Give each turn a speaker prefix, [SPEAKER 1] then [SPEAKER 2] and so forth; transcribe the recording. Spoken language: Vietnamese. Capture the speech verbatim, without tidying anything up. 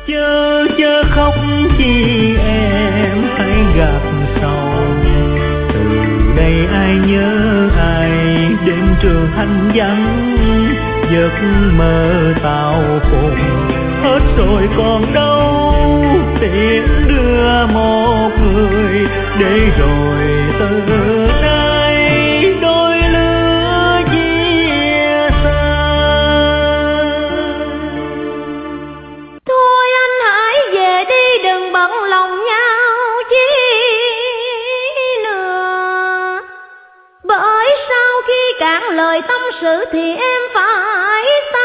[SPEAKER 1] Chớ chớ khóc chi em hãy gạt sầu, từ đây ai nhớ ai đêm trường thanh vắng, giấc mơ tao cùng hết rồi còn đâu, tiễn đưa một người để rồi từ nay đôi lứa chia xa.
[SPEAKER 2] Thôi anh hãy về đi, đừng bận lòng nhau chi nữa, bởi sau khi cạn lời tâm sự thì em phải